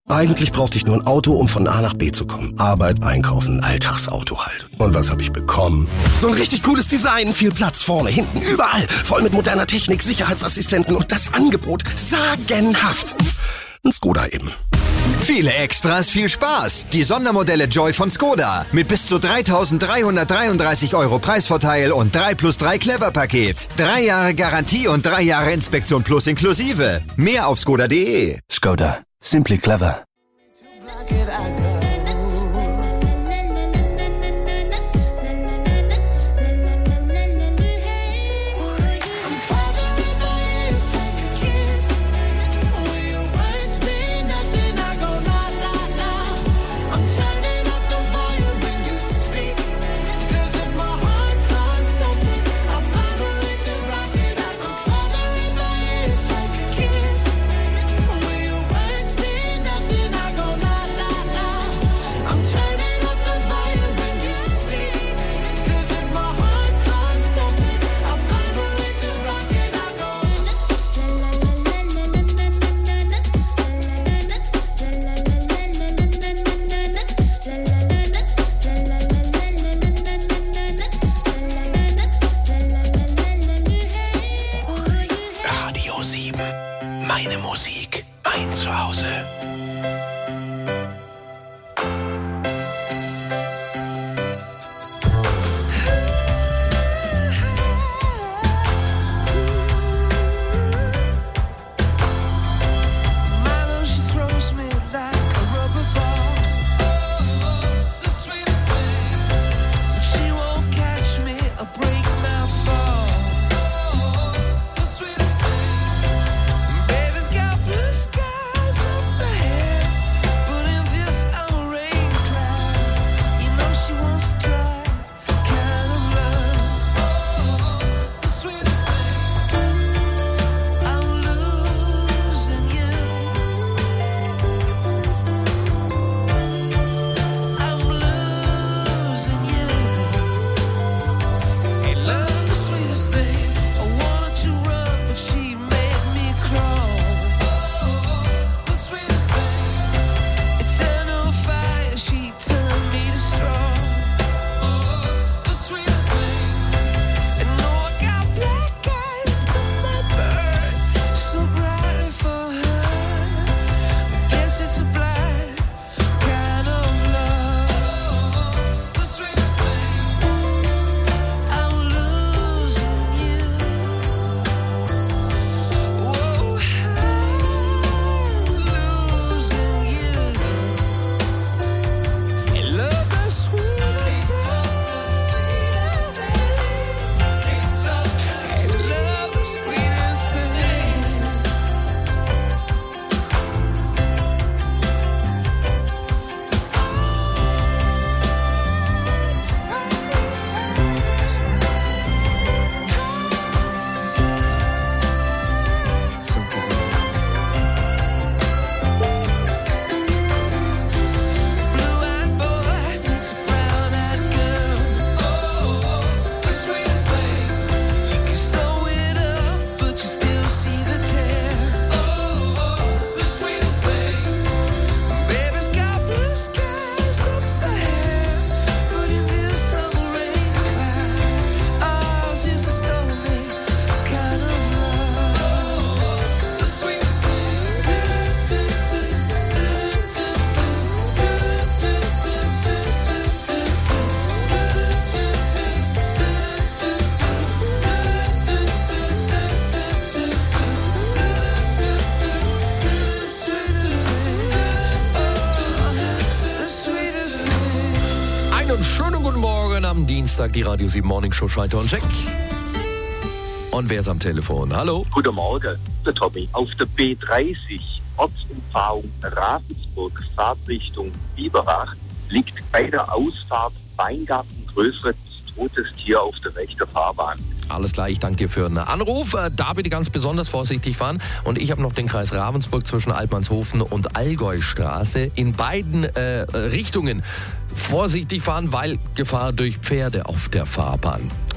Eigentlich brauchte ich nur ein Auto, um von A nach B zu kommen. Arbeit, einkaufen, Alltagsauto halt. Und was habe ich bekommen? So ein richtig cooles Design, viel Platz vorne, hinten, überall. Voll mit moderner Technik, Sicherheitsassistenten und das Angebot sagenhaft. Ein Skoda eben. Viele Extras, viel Spaß. Die Sondermodelle Joy von Skoda. Mit bis zu 3.333 € Preisvorteil und 3+3 Clever-Paket. 3 Jahre Garantie und 3 Jahre Inspektion Plus inklusive. Mehr auf skoda.de. Skoda. Simply clever. Meine Musik, mein Zuhause. Schönen guten Morgen am Dienstag, die Radio 7 Morning Show Schalter und Check. Und wer ist am Telefon? Hallo? Guten Morgen, der Tommy. Auf der B30, Ortsumfahrung Ravensburg, Fahrtrichtung Biberach, liegt bei der Ausfahrt Weingarten größeres totes Tier auf der rechten Fahrbahn. Alles klar, ich danke dir für einen Anruf. Da bitte ganz besonders vorsichtig fahren. Und ich habe noch den Kreis Ravensburg zwischen Altmannshofen und Allgäustraße. In beiden Richtungen vorsichtig fahren, weil Gefahr durch Pferde auf der Fahrbahn.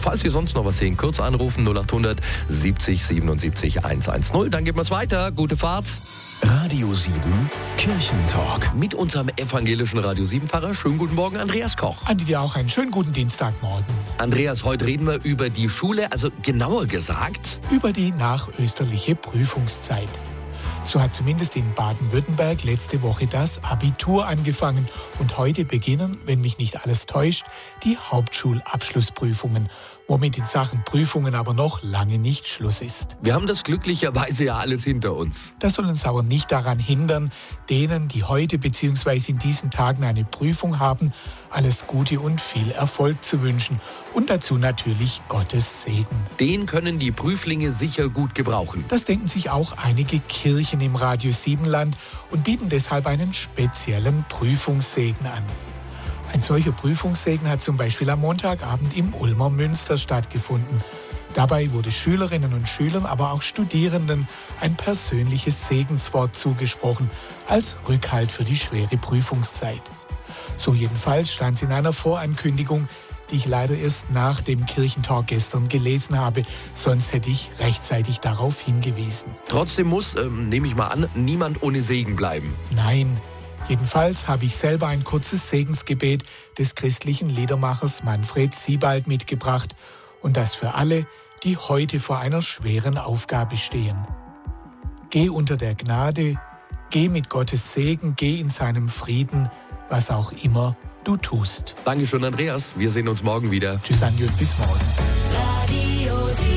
Falls Sie sonst noch was sehen, kurz anrufen 0800 70 77 110. Dann geben wir es weiter. Gute Fahrt. Radio 7 Kirchentalk. Mit unserem evangelischen Radio 7 Pfarrer. Schönen guten Morgen, Andreas Koch. Andi, dir auch einen schönen guten Dienstagmorgen. Andreas, heute reden wir über die Schule, also genauer gesagt Über die nachösterliche Prüfungszeit. So hat zumindest in Baden-Württemberg letzte Woche das Abitur angefangen. Und heute beginnen, wenn mich nicht alles täuscht, die Hauptschulabschlussprüfungen, womit in Sachen Prüfungen aber noch lange nicht Schluss ist. Wir haben das glücklicherweise ja alles hinter uns. Das soll uns aber nicht daran hindern, denen, die heute bzw. in diesen Tagen eine Prüfung haben, alles Gute und viel Erfolg zu wünschen. Und dazu natürlich Gottes Segen. Den können die Prüflinge sicher gut gebrauchen. Das denken sich auch einige Kirchen im Radius 7 Land und bieten deshalb einen speziellen Prüfungssegen an. Ein solcher Prüfungssegen hat zum Beispiel am Montagabend im Ulmer Münster stattgefunden. Dabei wurde Schülerinnen und Schülern, aber auch Studierenden ein persönliches Segenswort zugesprochen, als Rückhalt für die schwere Prüfungszeit. So jedenfalls stand es in einer Vorankündigung, die ich leider erst nach dem Kirchentalk gestern gelesen habe, sonst hätte ich rechtzeitig darauf hingewiesen. Trotzdem muss, nehme ich mal an, niemand ohne Segen bleiben. Nein. Jedenfalls habe ich selber ein kurzes Segensgebet des christlichen Liedermachers Manfred Siebald mitgebracht und das für alle, die heute vor einer schweren Aufgabe stehen. Geh unter der Gnade, geh mit Gottes Segen, geh in seinem Frieden, was auch immer du tust. Dankeschön, Andreas. Wir sehen uns morgen wieder. Tschüss, Andi, und bis morgen. Radio 7.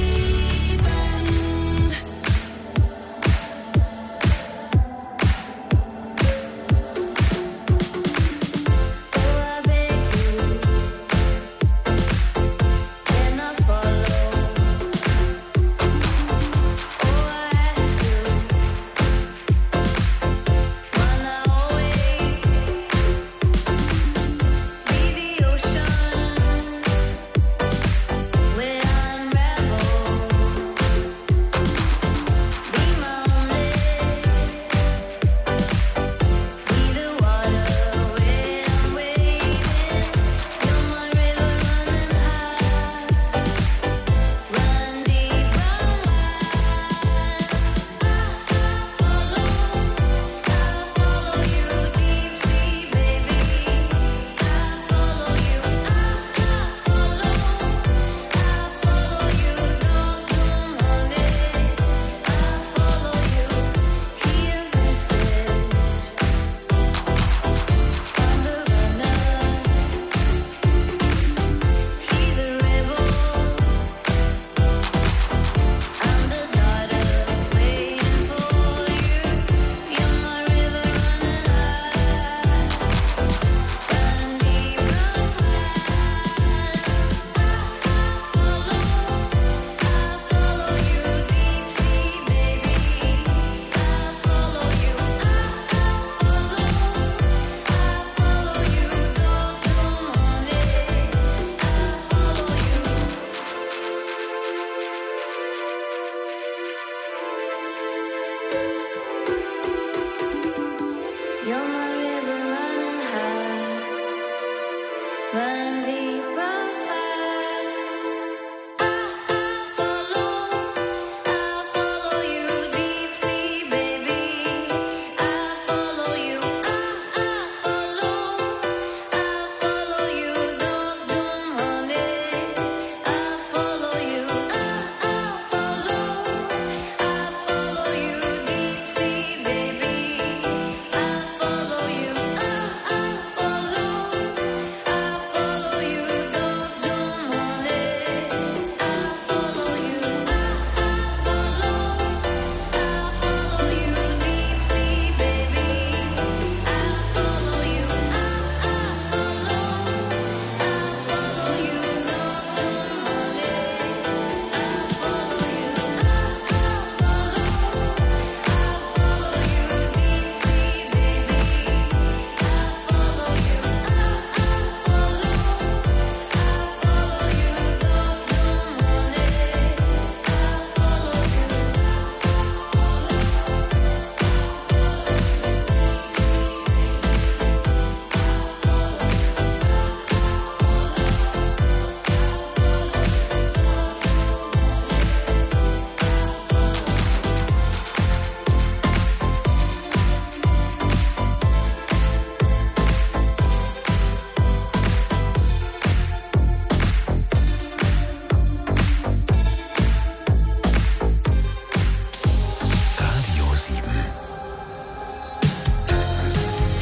You're my